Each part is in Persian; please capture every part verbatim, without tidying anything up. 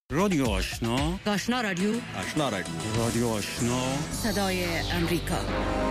رادیو آشنا، آشنا رادیو، آشنا رادیو، رادیو آشنا، صدای امریکا.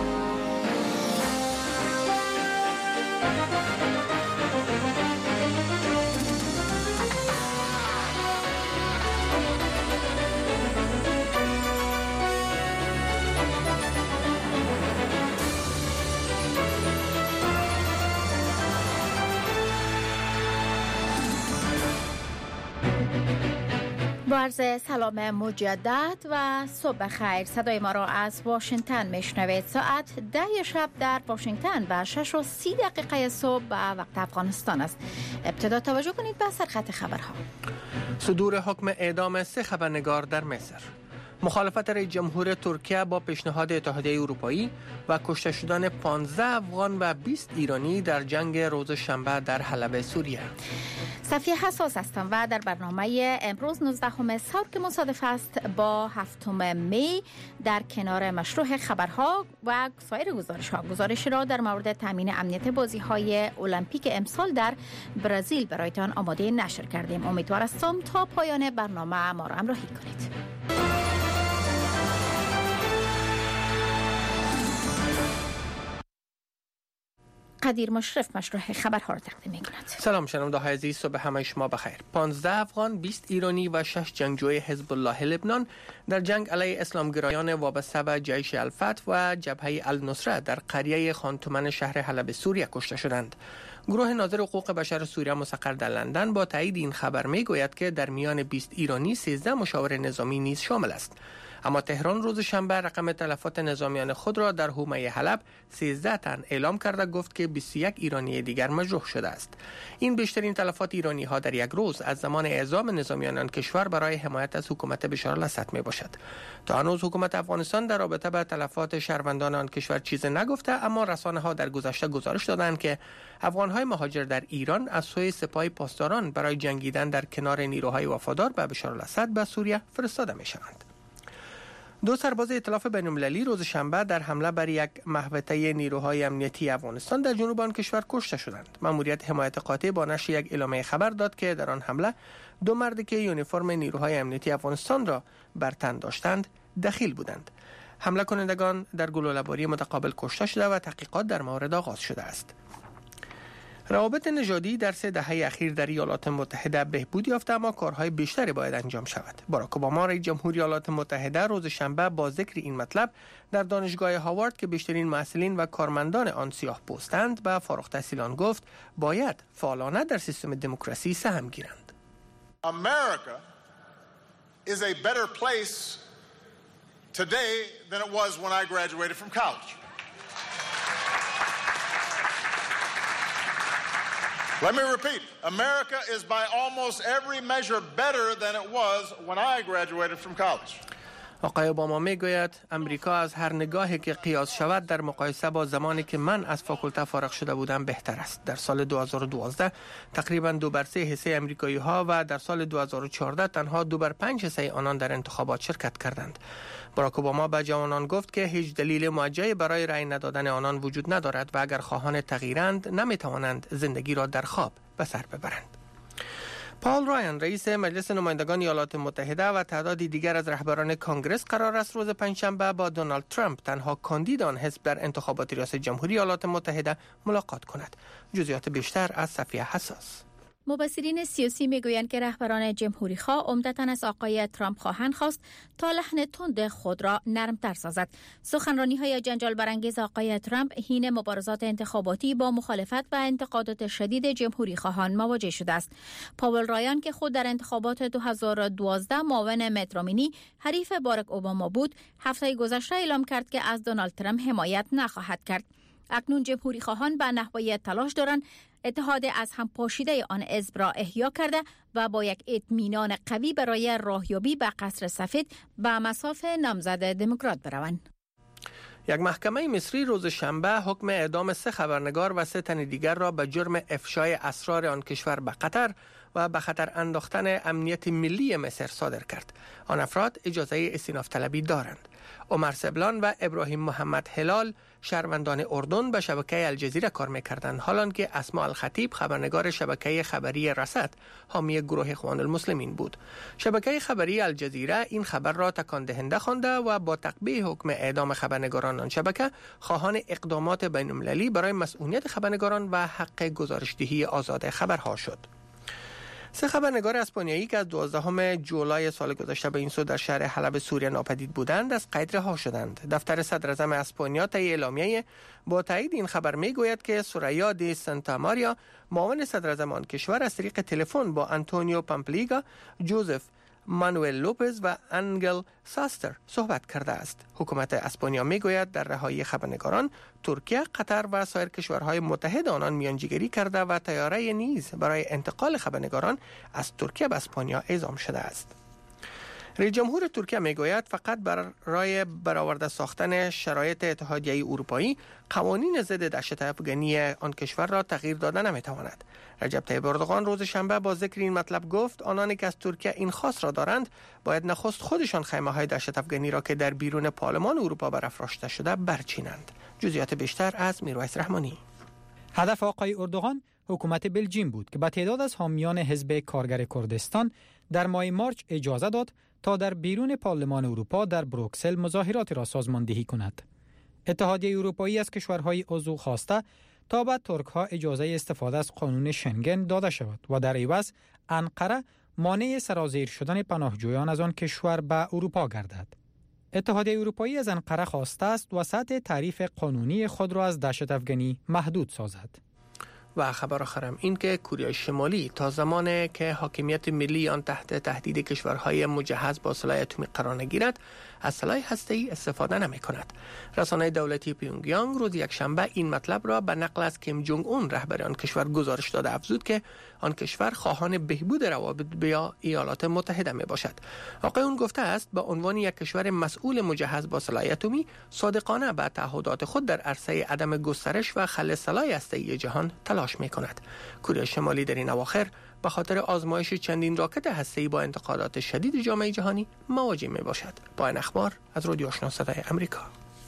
با عرض سلام مجدد و صبح خیر. صدای ما را از واشنگتن میشنوید. ساعت ده شب در واشنگتن و شش و سی دقیقه صبح به وقت افغانستان است. ابتدا توجه کنید به سرخط خبرها. صدور حکم اعدام سه خبرنگار در مصر، مخالفت رئیس جمهور ترکیه با پیشنهاد اتحادیه اروپایی و کشته شدن پانزده افغان و بیست ایرانی در جنگ روز شنبه در حلب سوریه. صفیه حساس هستم و در برنامه امروز نوزدهم سال که مصادف است با هفتم می در کنار مشروع خبرها و سایر گزارش ها گزارشی را در مورد تامین امنیت بازی های المپیک امسال در برزیل برایتان آماده نشر کردیم. امیدوار هستم تا پایان برنامه ما را همراهی کنید. قدیر مشرف مشروع خبرها را تقدیم می‌کند. سلام شنونده های عزیز، صبح همه شما بخیر. پانزده افغان، بیست ایرانی و شش جنگجوی حزب الله لبنان در جنگ علیه اسلامگرایان وابسته به جیش الفتح و جبهه النصره در قریه خانتومن شهر حلب سوریه کشته شدند. گروه ناظر حقوق بشر سوریه مستقر در لندن با تایید این خبر میگوید که در میان بیست ایرانی سیزده مشاور نظامی نیز شامل است. اما تهران روز شنبه رقم تلفات نظامیان خود را در حومه حلب سیزده تن اعلام کرده گفت که بیست و یک ایرانی دیگر مجروح شده است. این بیشترین تلفات ایرانی ها در یک روز از زمان اعزام نظامیان آن کشور برای حمایت از حکومت بشار الاسد می باشد. تا هنوز حکومت افغانستان در رابطه با تلفات شهروندان آن کشور چیزی نگفته، اما رسانه ها در گذشته گزارش دادند که افغان های مهاجر در ایران از سوی سپاه پاسداران برای جنگیدن در کنار نیروهای وفادار به بشار الاسد به سوریه فرستاده می شوند. دو سرباز ائتلاف بین‌المللی روز شنبه در حمله بر یک محوطه نیروهای امنیتی افغانستان در جنوب آن کشور کشته شدند. مأموریت حمایت قاطع با نشر یک اعلامیه خبر داد که در آن حمله دو مرد که یونیفرم نیروهای امنیتی افغانستان را بر تن داشتند دخیل بودند. حمله کنندگان در گلوله‌باری متقابل کشته شده و تحقیقات در مورد آغاز شده است. روابط نژادی در سه دهه اخیر در ایالات متحده بهبود یافته، اما کارهای بیشتری باید انجام شود. باراک اوباما رئیس جمهوری ایالات متحده روز شنبه با ذکر این مطلب در دانشگاه هاوارد که بیشترین محصلین و کارمندان آن سیاه پوستند به فارغ التحصیلان گفت باید فعالانه در سیستم دموکراسی سهم گیرند. America is a better place today than it was when I graduated from college. Let me repeat, America is by almost every measure better than it was when I graduated from college. آقای اوباما میگوید امریکا از هر نگاهی که قیاس شود در مقایسه با زمانی که من از فاکولته فارغ شده بودم بهتر است. در سال دو هزار و دوازده تقریبا دو بر سه حصه امریکایی ها و در سال دو هزار و چهارده تنها دو بر پنج حصه آنان در انتخابات شرکت کردند. باراک اوباما به جوانان گفت که هیچ دلیل موجهی برای رأی ندادن آنان وجود ندارد و اگر خواهان تغییرند نمیتوانند زندگی را در خواب به سر ببرند. پال رایان رئیس مجلس نمایندگان ایالات متحده و تعدادی دیگر از رهبران کنگره قرار است روز پنجشنبه با دونالد ترامپ، تنها کاندید آن حزب در انتخابات ریاست جمهوری ایالات متحده، ملاقات کند. جزئیات بیشتر از صفیه حساس. مبصرین سیاسی میگویند که رهبران جمهوری خواه عمدتاً از آقای ترامپ خواهند خواست تا لحن تند خود را نرمتر سازد. سخنرانی های جنجال برانگیز آقای ترامپ حین مبارزات انتخاباتی با مخالفت و انتقادات شدید جمهوری خواهان مواجه شده است. پاول رایان که خود در انتخابات دو هزار و دوازده معاون مت رومنی حریف باراک اوباما بود، هفته گذشته اعلام کرد که از دونالد ترامپ حمایت نخواهد کرد. اکنون جمهوری خواهان به نحوه تلاش دارند اتحاد از هم پاشیده آن حزب را احیا کرده و با یک اطمینان قوی برای راهیابی به قصر سفید به مصاف نامزد دموکرات بروند. یک محکمه مصری روز شنبه حکم اعدام سه خبرنگار و سه تن دیگر را به جرم افشای اسرار آن کشور به قطر و به خطر انداختن امنیت ملی مصر صادر کرد. آن افراد اجازه استئناف طلبی دارند. عمر سبلان و ابراهیم محمد هلال شهروندان اردن به شبکه الجزیره کار می‌کردند، حالان که اسماء الخطیب خبرنگار شبکه خبری رصد حامی گروه اخوان المسلمین بود. شبکه خبری الجزیره این خبر را تکان دهنده خوانده و با تقبیح حکم اعدام خبرنگاران آن شبکه خواهان اقدامات بین‌المللی برای مسئولیت خبرنگاران و حق گزارشدهی آزاد خبرها شد. سه خبرنگار اسپانیایی که از دوازدهم جولای سال گذشته به این سو در شهر حلب سوریه ناپدید بودند از قید رها شدند. دفتر صدراعظم اسپانیا طی اعلامیه با تایید این خبر میگوید که سوریا دی سانتا ماریا معاون صدراعظم آن کشور از طریق تلفن با آنتونیو پامپلیگا، جوزف مانوئل لوپز و انگل ساستر صحبت کرده است. حکومت اسپانیا میگوید در رهایی خبرنگاران ترکیه، قطر و سایر کشورهای متحد آنان میانجیگری کرده و طیاره نیز برای انتقال خبرنگاران از ترکیه به اسپانیا اعزام شده است. رئیس جمهور ترکیه میگوید فقط برای برآورده ساختن شرایط اتحادیه اروپایی قوانین ضد دهشت افغانی آن کشور را تغییر داده نمیتواند. رجب طیب اردوغان روز شنبه با ذکر این مطلب گفت آنانی که از ترکیه این خواست را دارند باید نخست خودشان خیمه های دهشت افغانی را که در بیرون پارلمان اروپا برافراشته شده برچینند. جزئیات بیشتر از میرویس رحمانی. هدف آقای اردوغان حکومت بلژیم بود که به تعداد از حامیان حزب کارگر کردستان در ماه مارچ اجازه داد تا در بیرون پارلمان اروپا در بروکسل مظاهراتی را سازماندهی کند. اتحادیه اروپایی از کشورهای عضو خواسته تا به ترک‌ها اجازه استفاده از قانون شنگن داده شود و در عوض انقره مانع سرازیر شدن پناهجویان از آن کشور به اروپا گردد. اتحادیه اروپایی از انقره خواسته است وسعت تعریف قانونی خود را از دهشت افغانی محدود سازد. و خبر آخرم این که کره شمالی تا زمانی که حاکمیت ملی آن تحت تهدید کشورهای مجهز با سلاح اتمی قرار نگیرد از سلاح هسته‌ای استفاده نمی کند. رسانه دولتی پیونگیانگ روز یکشنبه این مطلب را به نقل از کیم جونگ اون رهبر آن کشور گزارش داده افزود که آن کشور خواهان بهبود روابط با ایالات متحده می باشد. آقای اون گفته است به عنوان یک کشور مسئول مجهز با سلاح اتمی صادقانه به تعهدات خود در عرصه عدم گسترش و خلع سلاح هسته‌ای جهان تلاش می کند. کره شمالی در این اواخر به خاطر آزمایش چندین راکت هسته‌ای با انتقادات شدید جامعه جهانی مواجه می باشد. با این اخبار از رادیو آشنا صدای امریکا.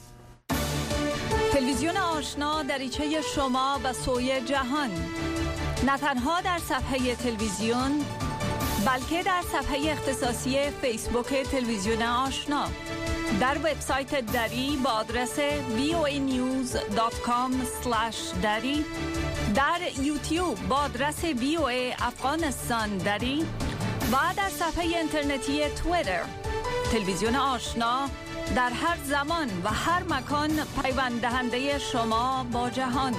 تلویزیون آشنا دریچه شما به سوی جهان، نه تنها در صفحه تلویزیون بلکه در صفحه اختصاصی فیسبوک تلویزیون آشنا، در وبسایت دری با آدرس وی او ای نیوز دات کام اسلش دری، در یوتیوب با آدرس وی او ای افغانستان دری و در صفحه اینترنتی توییتر. تلویزیون آشنا در هر زمان و هر مکان پیوند دهنده شما با جهان.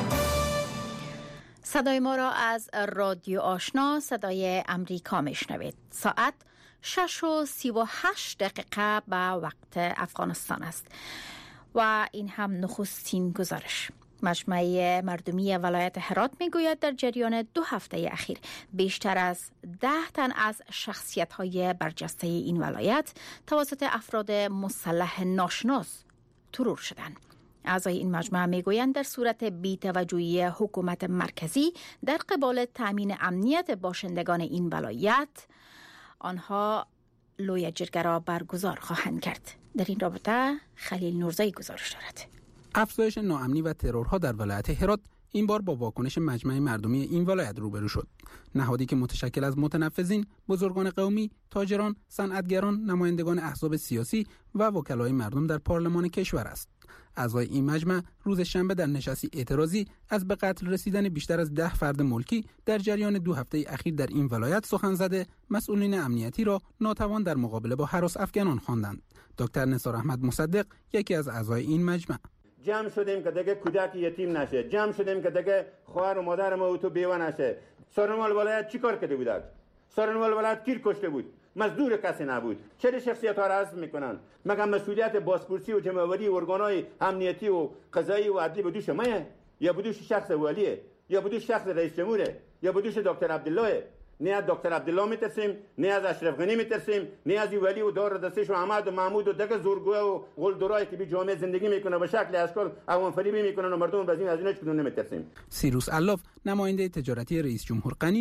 صدای ما را از رادیو آشنا صدای امریکا میشنوید. ساعت شش و سی و هشت دقیقه به وقت افغانستان است و این هم نخستین گزارش. مجمع مردمی ولایت هرات میگوید در جریان دو هفته اخیر بیشتر از ده تن از شخصیت‌های برجسته این ولایت توسط افراد مسلح ناشناس ترور شدند. اعضای این مجمع میگویند در صورت بی‌توجهی حکومت مرکزی در قبال تامین امنیت باشندگان این ولایت آنها لوی جرگه را برگزار خواهند کرد. در این رابطه خلیل نورزایی گزارش دارد. افزایش ناامنی و ترورها در ولایت هرات این بار با واکنش مجمع مردمی این ولایت روبرو شد. نهادی که متشکل از متنفذین، بزرگان قومی، تاجران، صنعتگران، نمایندگان احزاب سیاسی و وکلای مردم در پارلمان کشور است. اعضای این مجمع روز شنبه در نشستی اعتراضی از به قتل رسیدن بیشتر از ده فرد ملکی در جریان دو هفته اخیر در این ولایت سخن زده، مسئولین امنیتی را ناتوان در مقابله با هراس افغانان خواندند. دکتر نثار احمد مصدق یکی از اعضای این مجمع: جمع شدیم که دیگه کودک یتیم نشه، جمع شدیم که دیگه خواهر و مادر ما تو بیوه نشه. سارنوال ولایت چی کار کرده بودند؟ سارنوال ولایت کیر کشته بود، مزدور کسی نبود. چه شخصیت‌ها را حذف میکنن؟ مگر مسئولیت بازپرسی و جمع‌آوری ارگان‌های امنیتی و قضایی و عدلی به دوش مایه؟ یا به دوش شخص ولیه؟ یا به دوش شخص رئیس جمهوره؟ یا به دوش دکتر عبدالله؟ نه از دکتر عبدالله میترسیم، نه از اشرف غنی میترسیم، نه از ولی و دار دستش و احمد و محمود و دیگه زورگوی و قلدرایی که به جامعه زندگی میکنه به شکل اشکال عوام فریبی میکنن و مردم از این از اینا چه نمیترسیم. سیروس علاف نماینده تجارتی رئیس جمهور غنی نیز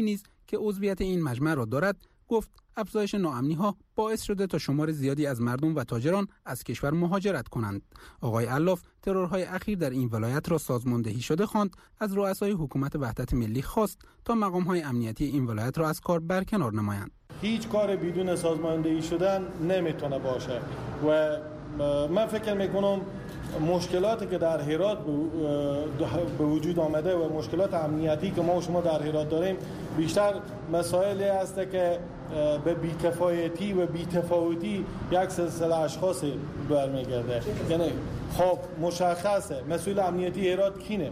که عضویت این مجمع را دارد گفت افزایش ناامنی‌ها باعث شده تا شمار زیادی از مردم و تاجران از کشور مهاجرت کنند. آقای علاف ترورهای اخیر در این ولایت را سازماندهی شده خواند. از رؤسای حکومت وحدت ملی خواست تا مقام‌های امنیتی این ولایت را از کار برکنار نمایند. هیچ کار بدون سازماندهی شدن نمیتونه باشه و من فکر میکنم مشکلاتی که در هرات به وجود آمده و مشکلات امنیتی که ما و شما در هرات داریم بیشتر مسائلی است که به بی‌کفایتی و بی‌تفاوتی یک سلسله اشخاص برمیگرده. یعنی خب مشخصه مسئول امنیتی هرات کینه،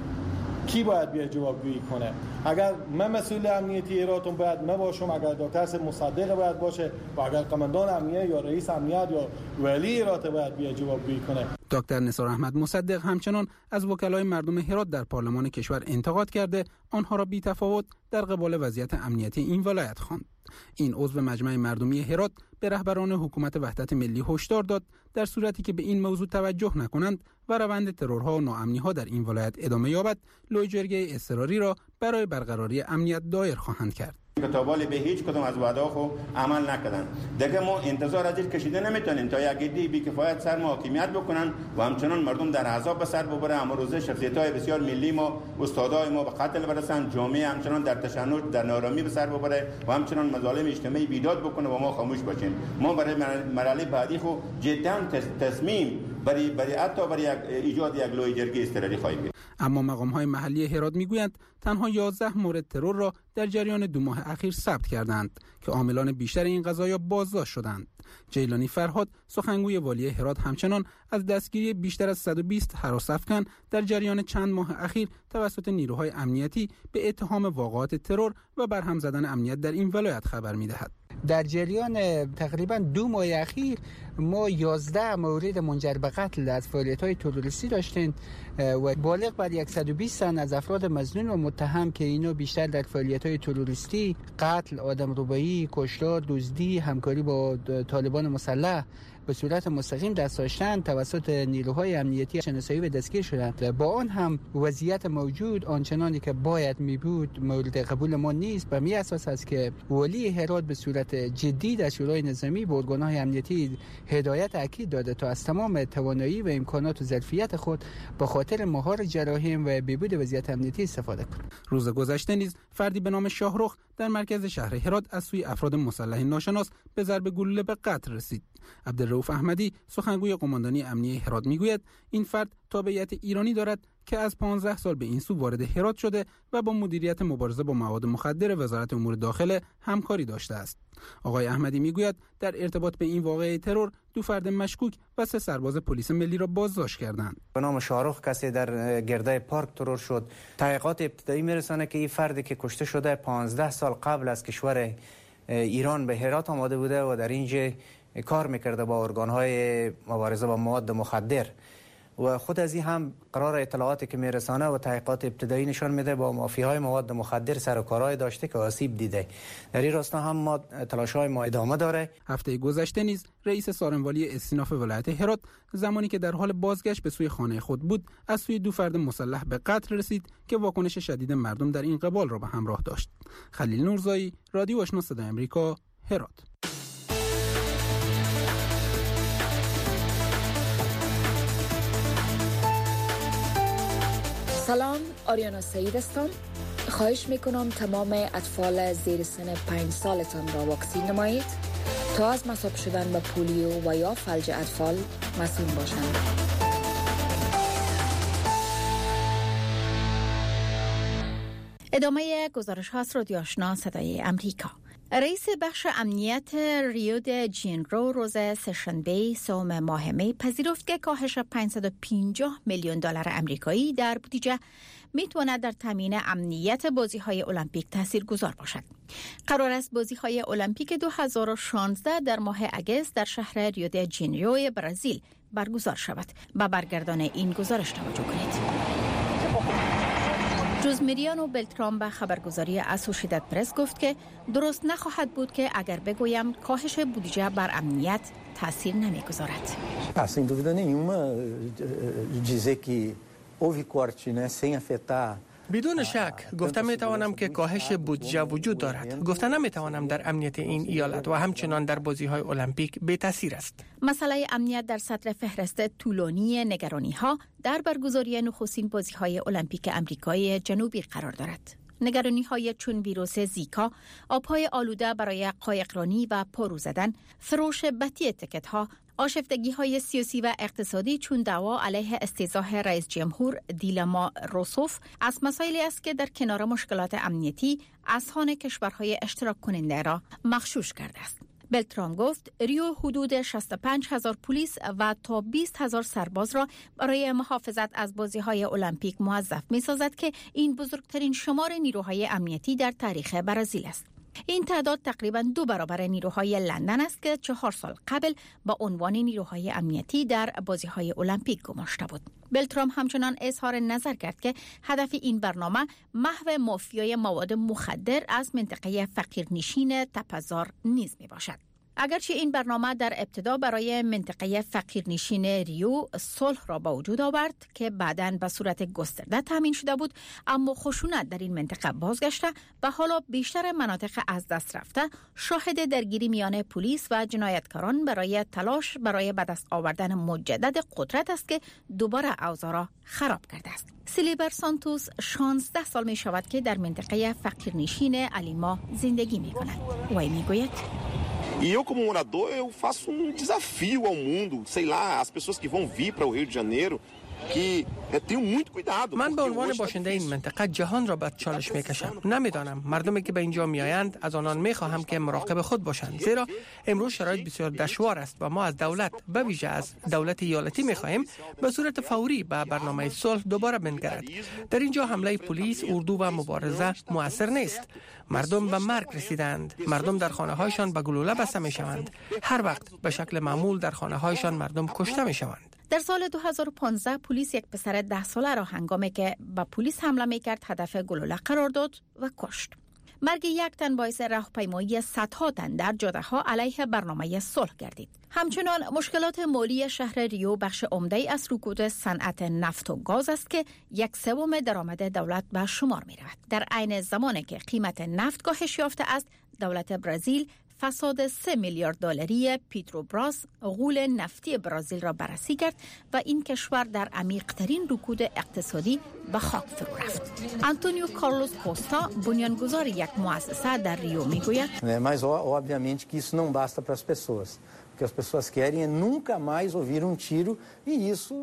کی باید بیاد جوابگویی کنه؟ اگر من مسئول امنیتی هراتم باید من باشم، اگر دکتر مصدق باید باشه و اگر قماندان امنیت یا رئیس امنیت یا ولی هرات باید بیاد جوابگویی کنه. دکتر نثار احمد مصدق همچنان از وکلای مردم هرات در پارلمان کشور انتقاد کرده آنها را بی‌تفاوت در قبال وضعیت امنیتی این ولایت خواند. این عضو مجمع مردمی هرات به رهبران حکومت وحدت ملی هشدار داد در صورتی که به این موضوع توجه نکنند و روند ترورها و ناامنی‌ها در این ولایت ادامه یابد، لویجرگه اضطراری را برای برقراری امنیت دایر خواهند کرد. کتابالی به هیچ کدوم از وعده خو عمل نکردن. دیگه ما انتظار از این کشیده نمیتونیم تا یک عده بی‌کفایت سر ما حاکمیت بکنن و همچنان مردم در عذاب به سر ببره. امروزه شخصیت‌های بسیار ملی ما، استادای ما به قتل برسن، جامعه همچنان در تشنج در نارامی به سر ببره و همچنان مظالم اجتماعی بیداد بکنه و ما خاموش باشیم. ما برای مرحله بعدی خو جدا تصمیم برای برای حتی برای ایجاد یک لویجرگه اضطراری خواهیم گرفت. اما مقام‌های محلی هرات میگویند تنها یازده مورد ترور را در جریان دو ماه اخیر ثبت کردند که عاملان بیشتر این قضایا بازداشت شدند. جیلانی فرهاد سخنگوی والی هرات همچنان از دستگیری بیشتر از صد و بیست هراس افکن در جریان چند ماه اخیر توسط نیروهای امنیتی به اتهام واقعات ترور و برهم زدن امنیت در این ولایت خبر می‌دهد. در جریان تقریبا دو ماه اخیر ما یازده مورد منجر به قتل از فعالیت‌های تروریستی داشتیم و بالغ بر صد و بیست تن از افراد مظنون و متهم که اینا بیشتر در فعالیت‌های تروریستی، قتل، آدمربایی، کشتار، دزدی، همکاری با طالبان مسلح به صورت مستقیم دست داشتن توسط نیروهای امنیتی شناسایی و دستگیر شدند. با آن هم وضعیت موجود آنچنانی که باید می بود مورد قبول ما نیست. به می اساس است که ولی هرات به صورت جدی در شورای نظامی به ارگان‌های امنیتی هدایت اکید داده تا از تمام توانایی و امکانات و ظرفیت خود به خاطر مهار جراحیم و بهبود وضعیت امنیتی استفاده کنند. روز گذشته نیز فردی به نام شاهرخ در مرکز شهر هرات از سوی افراد مسلح ناشناس به ضرب گلوله به قتل رسید. عبدالرؤوف احمدی سخنگوی قماندانی امنیه هرات میگوید این فرد تابعیت ایرانی دارد که از پانزده سال به این سو وارد هرات شده و با مدیریت مبارزه با مواد مخدر وزارت امور داخله همکاری داشته است. آقای احمدی میگوید در ارتباط به این واقعه ترور دو فرد مشکوک و سه سرباز پلیس ملی را بازداشت کردند. به نام شاهرخ کسی در گرده پارک ترور شد. تحقیقات ابتدایی میرسانه که این فردی که کشته شده پانزده سال قبل از کشور ایران به هرات آمده بوده و در اینجا کار میکرده با ارگان‌های مبارزه با مواد مخدر و خود از این هم قرار اطلاعاتی که میرسانه و تحقیقات ابتدایی نشان میده با مافیاهای مواد مخدر سر و کارهای داشته که آسیب دیده. در این راستا هم ما تلاش‌های ما ادامه داره. هفته گذشته نیز رئیس سارنوالی استیناف ولایت هرات زمانی که در حال بازگشت به سوی خانه خود بود از سوی دو فرد مسلح به قتل رسید که واکنش شدید مردم در این قبال را به همراه داشت. خلیل نورزایی، رادیو آشنا صدای آمریکا، هرات. سلام، آریانا سعید هستم. خواهش میکنم تمام اطفال زیر سن پنج سالتان را واکسین نمایید تا از مصاب شدن به پولیو و یا فلج اطفال مسئول باشند. ادامه گزارش هاست رادیو آشنا صدای امریکا. رئیس بخش امنیت ریو د جنیرو روز سه‌شنبه سوم ماه می پذیرفت که کاهش پانصد و پنجاه میلیون دلار آمریکایی در بودجه میتواند در تامین امنیت بازی‌های المپیک تاثیرگذار باشد. قرار است بازی‌های المپیک دو هزار و شانزده در ماه اگست در شهر ریو د جنیرو برزیل برگزار شود. با برگردان این گزارش توجه کنید. جوز میریانو بلترام به خبرگزاری اسوشیتد پرس گفت که درست نخواهد بود که اگر بگویم کاهش بودجه بر امنیت تاثیر نمیگذارد. Sem dúvida nenhuma dizer que houve corte, né, sem afetar بدون شک گفتم می توانم که کاهش بودجه وجود دارد. گفتم نمی توانم در امنیت این ایالت و همچنان در بازی‌های المپیک بی تاثیر است. مسئله امنیت در صدر فهرست طولانی نگرانی‌ها در برگزاری نخستین بازی‌های المپیک آمریکای جنوبی قرار دارد. نگرانی‌های چون ویروس زیکا، آب‌های آلوده برای قایقرانی و پارو زدن، فروش بطی تکت‌ها، آشفتگی‌های سیاسی و اقتصادی چون دعوا علیه استیضاح رئیس جمهور دیلما روسوف از مسائلی است که در کنار مشکلات امنیتی اذهان کشورهای اشتراک کننده را مغشوش کرده است. بلترام گفت ریو حدود شصت و پنج هزار پلیس و تا بیست هزار سرباز را برای محافظت از بازی‌های المپیک موظف می‌سازد که این بزرگترین شمار نیروهای امنیتی در تاریخ برزیل است. این تعداد تقریباً دو برابر نیروهای لندن است که چهار سال قبل با عنوان نیروهای امنیتی در بازی‌های المپیک گماشته بود. بلترام همچنان اظهار نظر کرد که هدف این برنامه محو مافیای مواد مخدر از منطقه فقیرنشین تپه‌زار نیز میباشد. اگرچه این برنامه در ابتدا برای منطقه فقیرنشین ریو صلح را به وجود آورد که بعداً به صورت گسترده تامین شده بود، اما خشونت در این منطقه بازگشته و حالا بیشتر مناطق از دست رفته شاهد درگیری میان پلیس و جنایتکاران برای تلاش برای به دست آوردن مجدد قدرت است که دوباره اوضاع را خراب کرده است. سیلیبر سانتوس شانزده سال می شود که در منطقه فقیرنشین الیما زندگی می کند. وی می گوید E eu, como morador, eu faço um desafio ao mundo, sei lá, as pessoas que vão vir para o Rio de Janeiro, que tenham muito cuidado. من به عنوان باشنده این منطقه جهان را به چالش میکشم. نمیدانم مردمی که به اینجا میآیند از آنان میخواهم که مراقب خود باشند، زیرا امروز شرایط بسیار دشوار است و ما از دولت به ویژه از دولت ایالتی میخواهیم به صورت فوری به برنامه صلح دوباره بنگرد. در اینجا حمله پلیس، اردو و مبارزه مؤثر نیست. مردم به مرگ رسیدند. مردم در خانه هایشان به گلوله بسته میشوند. هر وقت به شکل معمول در خانه هایشان مردم کشته میشوند. در سال دو هزار و پانزده پلیس یک پسر ده ساله را هنگامی که به پلیس حمله میکرد هدف گلوله قرار داد و کشت. مرگ یک تن باعث راهپیمایی صدها تن در جاده‌ها علیه برنامه صلح گردید. همچنان مشکلات مالی شهر ریو بخش عمده‌ای از رکود صنعت نفت و گاز است که یک سوم درآمد دولت به شمار می‌رود. در عین زمانی که قیمت نفت کاهش یافته است، دولت برزیل فساد سه میلیارد دلاری پیتروبراس غول نفتی برزیل را بررسی کرد و این کشور در عمیق‌ترین رکود اقتصادی به خاک فرو رفت. آنتونیو کارلوس کوستا بنیانگذار یک مؤسسه در ریو میگوید mas obviamente que isso não basta para as pessoas. O que as pessoas querem é nunca mais ouvir um tiro e isso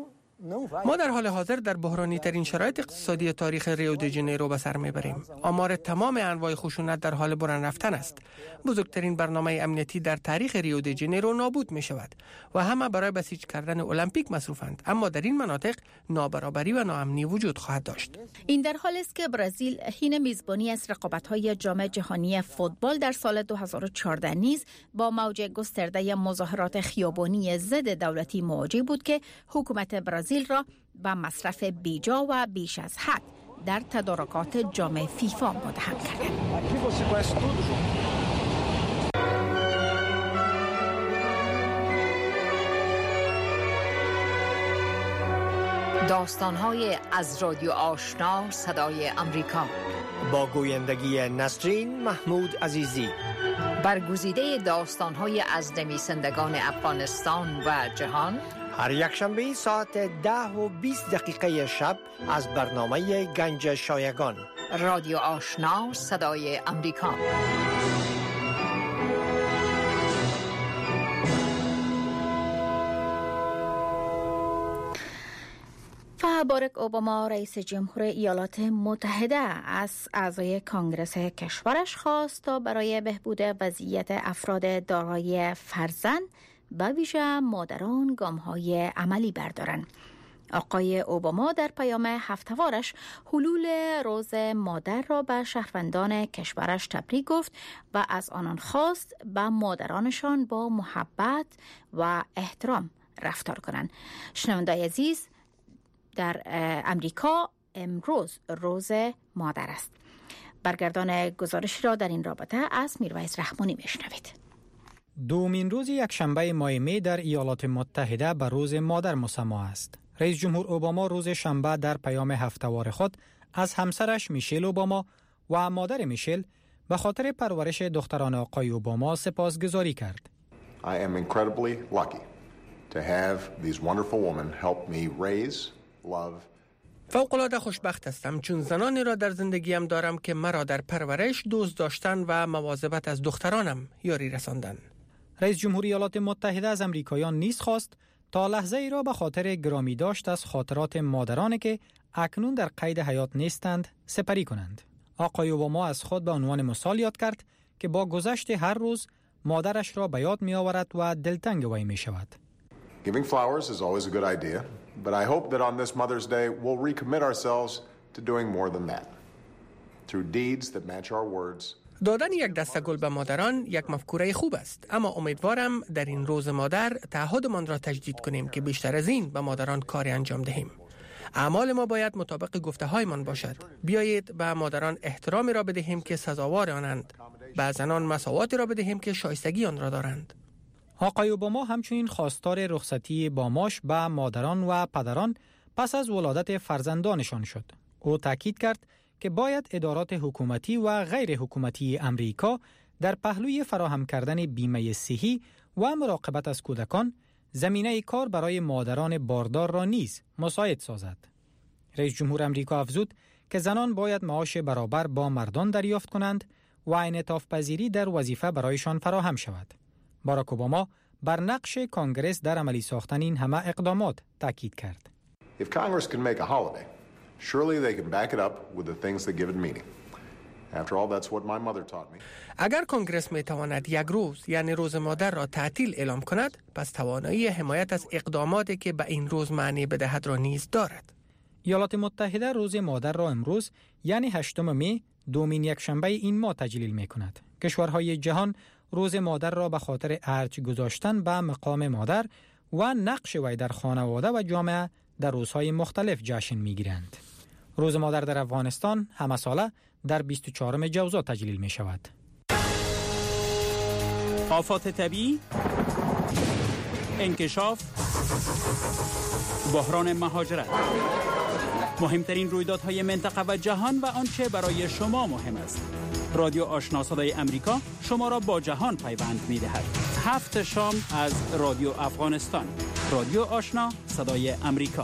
ما در حال حاضر در بحرانی ترین شرایط اقتصادی تاریخ ریو دی جنیرو به سر میبریم. آمار تمام انواع خشونت در حال برون رفتن است. بزرگترین برنامه امنیتی در تاریخ ریو دی جنیرو نابود می شود و همه برای بسیج کردن المپیک مصروفند، اما در این مناطق نابرابری و ناامنی وجود خواهد داشت. این در حالی است که برزیل حین میزبانی از رقابت‌های جام جهانی فوتبال در سال دو هزار و چهارده نیز با موج گسترده مظاهرات خیابانی ضد دولتی مواجه بود که حکومت برزیل را به مصرف بیجا و بیش از حد در تدارکات جام فیفا متهم کردند. داستان‌های از رادیو آشنا صدای امریکا با گویندگی نسرین محمود عزیزی. برگزیده داستان‌های از نویسندگان افغانستان و جهان هر یک شنبه ساعت ده و بیست دقیقه شب از برنامه گنج شایگان. رادیو آشنا صدای امریکا. و باراک اوباما رئیس جمهور ایالات متحده از اعضای کانگرس کشورش خواست تا برای بهبود وضعیت افراد دارای فرزند به ویژه مادران گام‌های عملی بردارند. آقای اوباما در پیام هفته‌وارش حلول روز مادر را به شهروندان کشورش تبریک گفت و از آنان خواست به مادرانشان با محبت و احترام رفتار کنند. شنونده‌های عزیز، در امریکا امروز روز مادر است. برگردان گزارش را در این رابطه از میرویس رحمانی میشنوید. دومین روز یک شنبه ماه می در ایالات متحده به روز مادر مسمى است. رئیس جمهور اوباما روز شنبه در پیام هفته‌وار خود از همسرش میشل اوباما و مادر میشل به خاطر پرورش دختران آقای اوباما سپاسگزاری کرد. I am incredibly lucky to have these wonderful women help me raise, love. فوق‌العاده خوشبخت هستم چون زنانی را در زندگیم دارم که مرا در پرورش، دوست داشتن و مواظبت از دخترانم یاری رساندن. رئیس جمهوری ایالات متحده از امریکایان نیز خواست تا لحظه ای را به خاطر گرامی داشت از خاطرات مادرانی که اکنون در قید حیات نیستند سپری کنند. آقای اوباما از خود به عنوان مثال یاد کرد که با گذشت هر روز مادرش را به یاد می آورد و دلتنگ وی می شود. Giving flowers is always a good idea, but I hope that on this Mother's Day we'll recommit ourselves to doing more than that. Through deeds that match our words. دادن یک دسته گل به مادران یک مفکوره خوب است، اما امیدوارم در این روز مادر تعهدمان را تجدید کنیم که بیشتر از این به مادران کاری انجام دهیم. اعمال ما باید مطابق گفته هایمان باشد. بیایید به مادران احترامی را بدهیم که سزاوار آنند. به زنان مساواتی را بدهیم که شایستگی آن را دارند. آقای اوباما همچنین خواستار رخصتی با معاش به مادران و پدران پس از ولادت فرزندانشان شد. او تاکید کرد که باید ادارات حکومتی و غیر حکومتی امریکا در پهلوی فراهم کردن بیمه صحی و مراقبت از کودکان زمینه کار برای مادران باردار را نیز مساعد سازد. رئیس جمهور امریکا افزود که زنان باید معاش برابر با مردان دریافت کنند و انعطاف پذیری در وظیفه برایشان فراهم شود. باراک اوباما بر نقش کانگرس در عملی ساختن این همه اقدامات تاکید کرد. If Congress can make a holiday, surely they can back it up with the things that give it meaning. After all, that's what my mother taught me. اگر کنگرس می تواند یک روز یعنی روز مادر را تعطیل اعلام کند، پس توانایی حمایت از اقداماتی که به این روز معنی بدهد را نیز دارد. ایالات متحده روز مادر را امروز یعنی هشتم می دومین یکشنبه این ماه تجلیل می کند. کشورهای جهان روز مادر را به خاطر ارج گذاشتن به مقام مادر و نقش وی در خانواده و جامعه در روزهای مختلف جشن می گیرند. روز مادر در افغانستان همه ساله در بیست و چهارم جوزا تجلیل می شود. آفات طبیعی، انکشاف، بحران مهاجرت، مهمترین رویدادهای منطقه و جهان و آنچه برای شما مهم است. رادیو آشنا صدای امریکا شما را با جهان پیوند می دهد. هفت شام از رادیو افغانستان. رادیو آشنا صدای امریکا.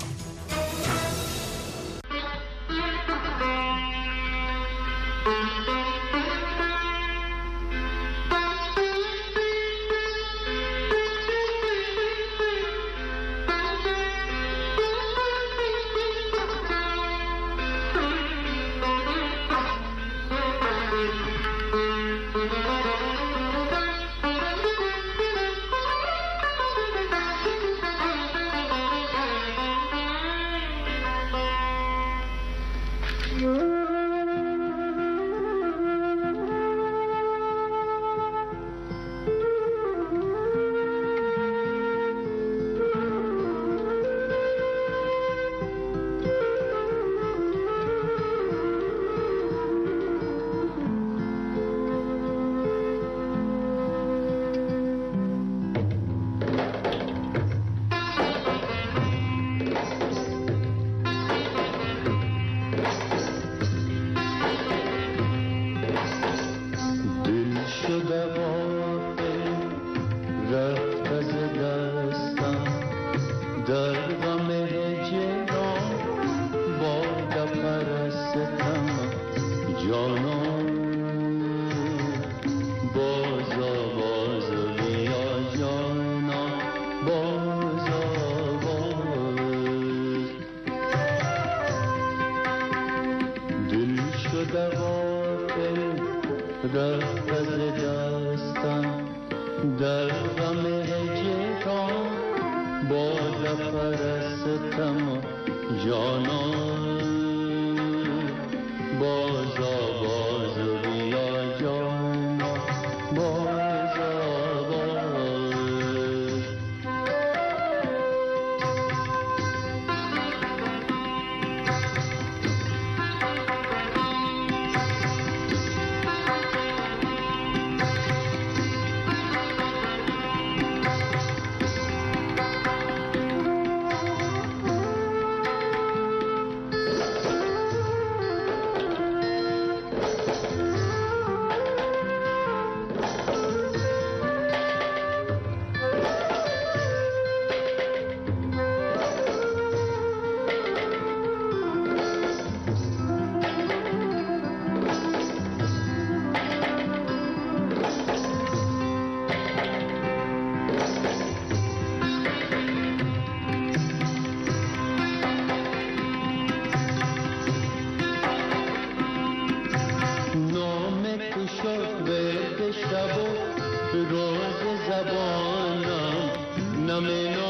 زبانم نم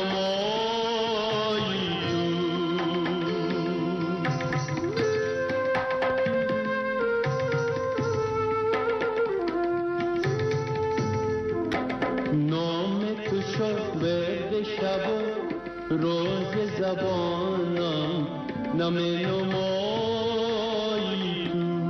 نمایی نام تو شد ورد شب و روز زبانم نم نمایی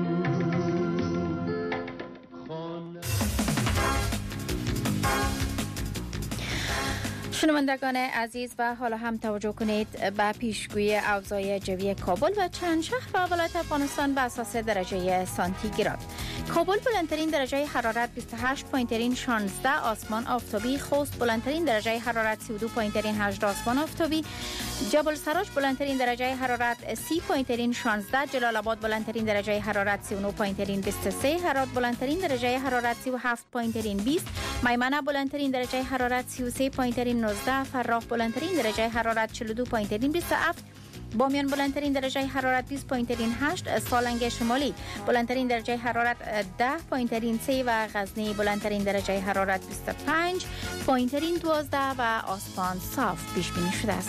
شنوندگان عزیز و حالا هم توجه کنید به پیشگویی اوضاع جوی کابل و چند شهر و ولایت افغانستان به اساس درجه سانتیگراد. کابل بلندترین درجه حرارت بیست و هشت پایین شانزده آسمان آفتابی، خوست بلندترین درجه حرارت سی و دو پایین هشت آسمان آفتابی، جبل سراج بلندترین درجه حرارت سی پایین شانزده، جلال آباد بلندترین درجه حرارت سی و نه پایین بیست و سه، هرات بلندترین درجه حرارت سی و هفت پایین بیست، میمنه بلندترین درجه حرارت سی و سه پایین نوزده، فراه بلندترین درجه حرارت چهل و دو پایین بیست و هفت، بامیان بلندترین درجه حرارت بیست پایین هشت، سالنگ شمالی بلندترین درجه حرارت ده پایین سه و غزنی بلندترین درجه حرارت بیست و پنج پایین دوازده و آسمان صاف پیش بینی شده است.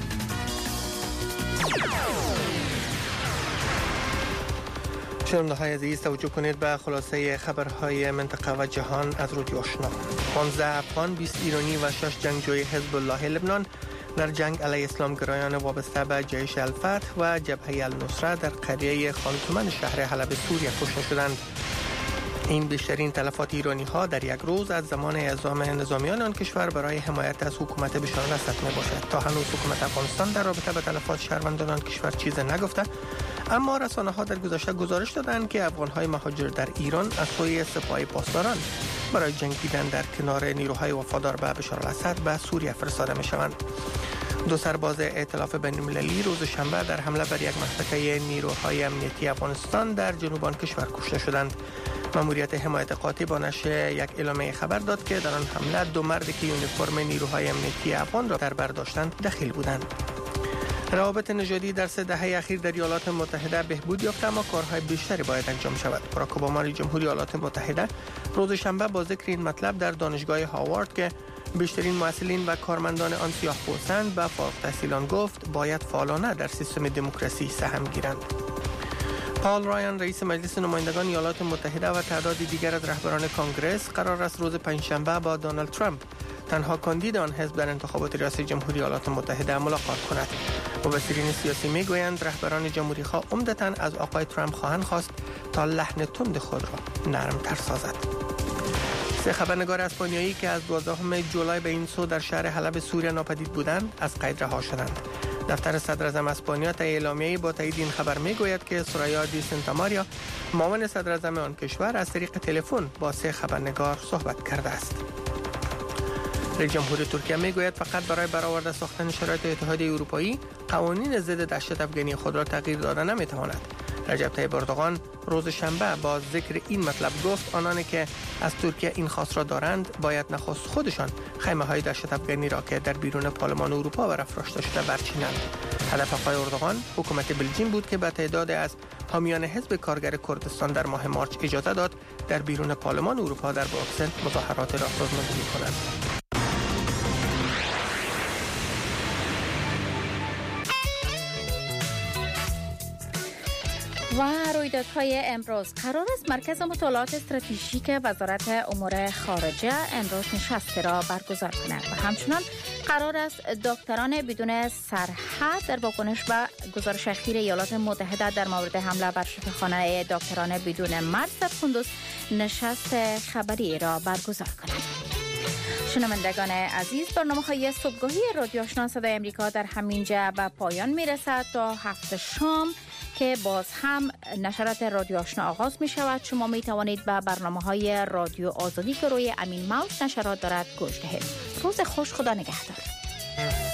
شنونده های عزیز توجه کنید به خلاصه خبرهای منطقه و جهان از رادیو آشنا. پانزده افغان، بیست ایرانی و شش جنگجوی حزب الله لبنان در جنگ علیه اسلامگرایان وابسته به جیش الفتح و جبهه النصره در قریه خانتومن شهر حلب سوریه کشته شدند. این بیشترین تلفات ایرانی ها در یک روز از زمان اعزام نظامیان آن کشور برای حمایت از حکومت بشار الاسد می باشد. تا هنوز حکومت افغانستان در رابطه با تلفات شهروندان آن کشور چیز نگفته، اما رسانه ها در گذشته گزارش دادند که افغان های مهاجر در ایران از سوی سپاه پاسداران برای جنگیدن در کنار نیروهای وفادار به بشار الاسد به سوریه فرستاده می شوند. دو سرباز ائتلاف بین‌المللی روز شنبه در حمله بر یک محطه نیروهای امنیتی افغانستان در جنوب آن کشور کشته شدند. ماموریت حمایت قاطع با نشر یک اعلامیه خبر داد که در آن حمله دو مرد که یونیفرم نیروهای امنیتی افغان را در بر داشتند دخیل بودند. روابط نژادی در سه دهه اخیر در ایالات متحده بهبود یافته، اما کارهای بیشتری باید انجام شود. باراک اوباما رئیس جمهوری ایالات متحده روز شنبه با ذکر این مطلب در دانشگاه هاوارد که بیشترین مسئولین و کارمندان آن سیاه‌پوستند به فارغ التحصیلان گفت باید فعالانه در سیستم دموکراسی سهم گیرند. پال رایان رئیس مجلس نمایندگان ایالات متحده و تعدادی دیگر از رهبران کانگرس قرار است روز پنجشنبه با دونالد ترامپ، تنها کاندید آن حزب در انتخابات ریاست جمهوری ایالات متحده، ملاقات کند. مبصرین سیاسی میگویند رهبران جمهوری خواه عمدتاً از آقای ترامپ خواهند خواست تا لحن تند خود را نرم‌تر سازد. سه خبرنگار اسپانیایی که از دوازدهم جولای به این سو در شهر حلب سوریه ناپدید بودند از قید رها شدند. دفتر صدراعظم اسپانیا طی اعلامیه‌ای با تایید این خبر میگوید که سورایا دی سنتاماریا، معاون صدراعظم آن کشور، از طریق تلفن با سه خبرنگار صحبت کرده است. رئیس جمهور ترکیه میگوید فقط برای برآورده ساختن شرایط اتحادیه اروپایی قوانین ضد دهشت افغانی خود را تغییر دادن نمیتواند. رجب طیب اردوغان روز شنبه با ذکر این مطلب گفت آنانی که از ترکیه این خواست را دارند باید نخست خودشان خیمه های دهشت افغانی را که در بیرون پارلمان اروپا برافراشته شده برچینند. هدف آقای اردوغان حکومت بلژیم بود که به تعداد از حامیان حزب کارگر کردستان در ماه مارچ اجازه داد در بیرون پارلمان اروپا در بروکسل مظاهرات را سازماندهی کنند. و رویدادهای امروز قرار است مرکز مطالعات استراتژیک وزارت امور خارجه امروز نشستی را برگزار کند و همچنان قرار است دکتران بدون سرحد در واکنش به گزارش اخیر ایالات متحده در مورد حمله بر شفاخانه دکتران بدون مرز در کندوز نشست خبری را برگزار کنند. شنوندگان عزیز، برنامه‌های صبحگاهی رادیو آشنا صدای امریکا در همینجا به پایان میرسد. تا هفته شام که باز هم نشرات رادیو آشنا آغاز می شود، شما می توانید به برنامه‌های رادیو آزادی که روی امین موج نشرات دارد گوش دهید. روز خوش، خدا نگهدار.